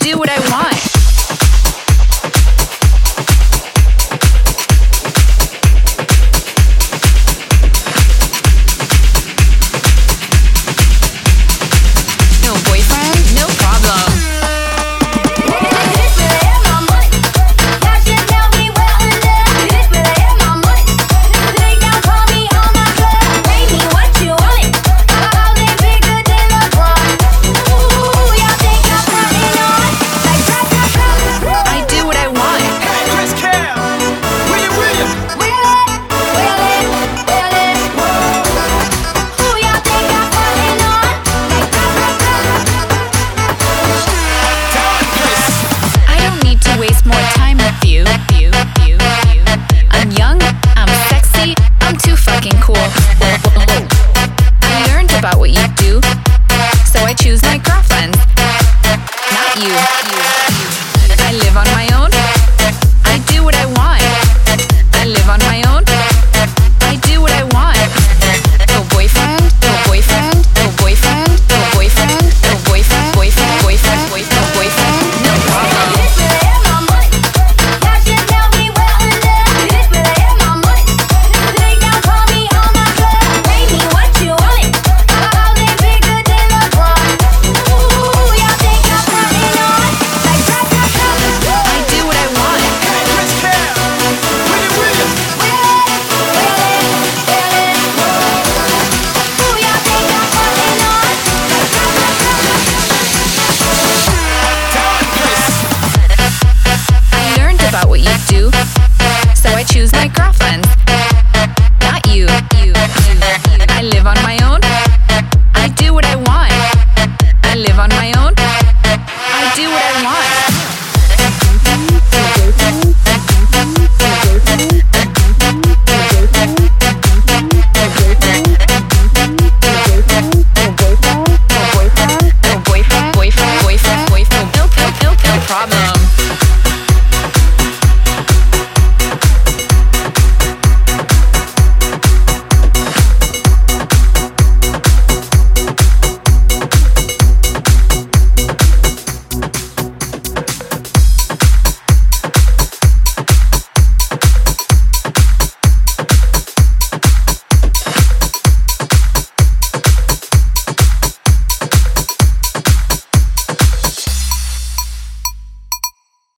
do what I want. No boyfriend? No problem. Waste more time with you. I'm young, I'm sexy, I'm too fucking cool. I learned about what you do, so I choose my girlfriends, not you. I live on my own, I do what I want. I live on my own, I do what I want. No boyfriend, no boyfriend, no boyfriend, no boyfriend, no boyfriend, boyfriend, boyfriend, boyfriend, no boyfriend, no problem. About what you do, so I choose my girlfriends, not you. I live on my own, I do what I want. I live on my own, I do what I want. No boyfriend, no problem.